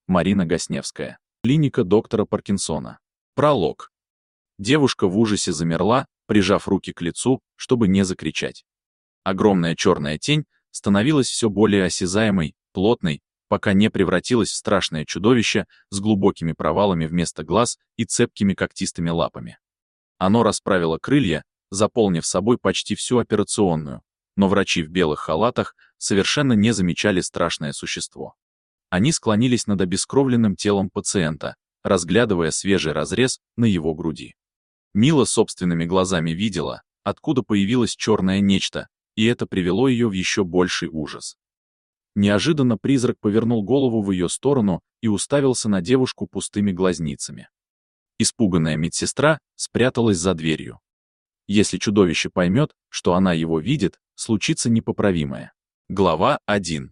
Марина Гасневская. Клиника доктора Паркинсона. Пролог. Девушка в ужасе замерла, прижав руки к лицу, чтобы не закричать. Огромная черная тень становилась все более осязаемой, плотной, пока не превратилась в страшное чудовище с глубокими провалами вместо глаз и цепкими когтистыми лапами. Оно расправило крылья, заполнив собой почти всю операционную, но врачи в белых халатах совершенно не замечали страшное существо. Они склонились над обескровленным телом пациента, разглядывая свежий разрез на его груди. Мила собственными глазами видела, откуда появилось черное нечто, и это привело ее в еще больший ужас. Неожиданно призрак повернул голову в ее сторону и уставился на девушку пустыми глазницами. Испуганная медсестра спряталась за дверью. Если чудовище поймет, что она его видит, случится непоправимое. Глава 1.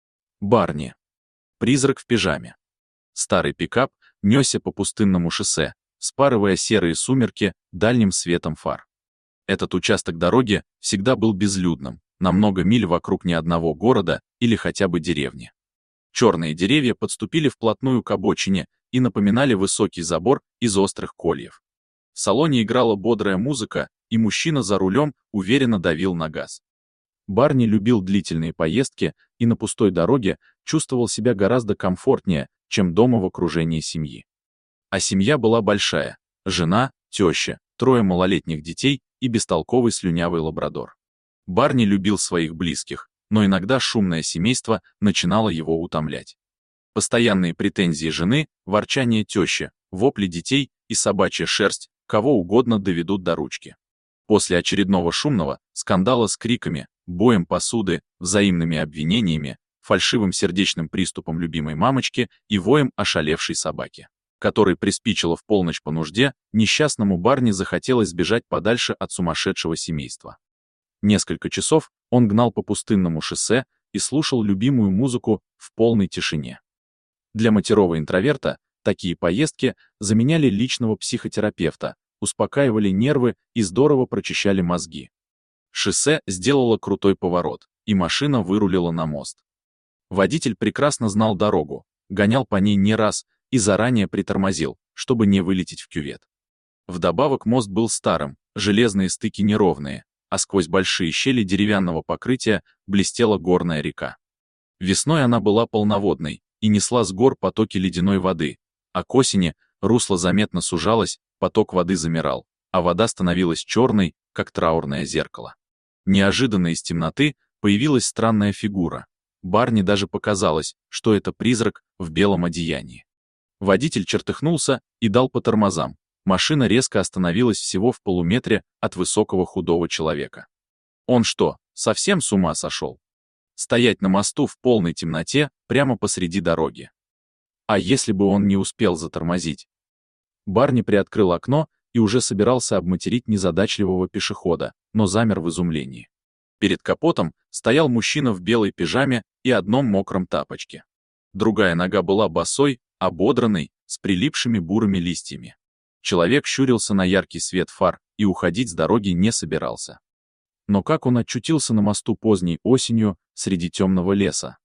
Барни. Призрак в пижаме. Старый пикап несся по пустынному шоссе, спарывая серые сумерки дальним светом фар. Этот участок дороги всегда был безлюдным, на много миль вокруг ни одного города или хотя бы деревни. Черные деревья подступили вплотную к обочине и напоминали высокий забор из острых кольев. В салоне играла бодрая музыка, и мужчина за рулем уверенно давил на газ. Барни любил длительные поездки и на пустой дороге чувствовал себя гораздо комфортнее, чем дома в окружении семьи. А семья была большая: жена, теща, 3 малолетних детей и бестолковый слюнявый лабрадор. Барни любил своих близких, но иногда шумное семейство начинало его утомлять. Постоянные претензии жены, ворчание тещи, вопли детей и собачья шерсть кого угодно доведут до ручки. После очередного шумного скандала с криками, боем посуды, взаимными обвинениями, фальшивым сердечным приступом любимой мамочки и воем ошалевшей собаки, которой приспичило в полночь по нужде, несчастному Барни захотелось сбежать подальше от сумасшедшего семейства. Несколько часов он гнал по пустынному шоссе и слушал любимую музыку в полной тишине. Для матерого интроверта такие поездки заменяли личного психотерапевта, успокаивали нервы и здорово прочищали мозги. Шоссе сделало крутой поворот, и машина вырулила на мост. Водитель прекрасно знал дорогу, гонял по ней не раз и заранее притормозил, чтобы не вылететь в кювет. Вдобавок мост был старым, железные стыки неровные, а сквозь большие щели деревянного покрытия блестела горная река. Весной она была полноводной и несла с гор потоки ледяной воды, а к осени русло заметно сужалось, поток воды замирал, а вода становилась черной, как траурное зеркало. Неожиданно из темноты появилась странная фигура. Барни даже показалось, что это призрак в белом одеянии. Водитель чертыхнулся и дал по тормозам. Машина резко остановилась всего в полуметре от высокого худого человека. Он что, совсем с ума сошел? Стоять на мосту в полной темноте прямо посреди дороги. А если бы он не успел затормозить? Барни приоткрыл окно и уже собирался обматерить незадачливого пешехода, но замер в изумлении. Перед капотом стоял мужчина в белой пижаме и одном мокром тапочке. Другая нога была босой, ободранной, с прилипшими бурыми листьями. Человек щурился на яркий свет фар и уходить с дороги не собирался. Но как он очутился на мосту поздней осенью среди темного леса?